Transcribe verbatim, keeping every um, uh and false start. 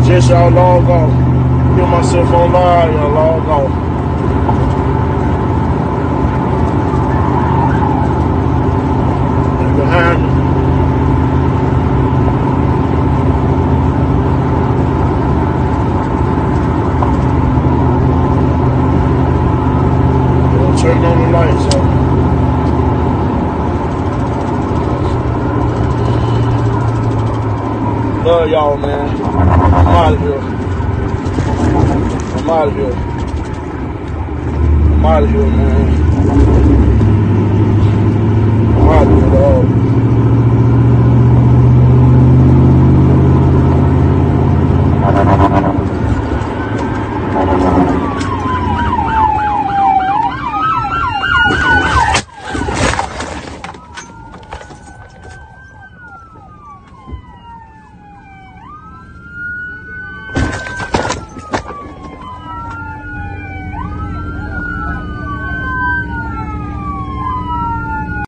suggest y'all log off. Put myself on live, y'all log off. And behind me. They'll turn on the lights up. Love y'all, man. I'm out of here. I'm out of here. I'm out of here, man. I'm out of here, dog.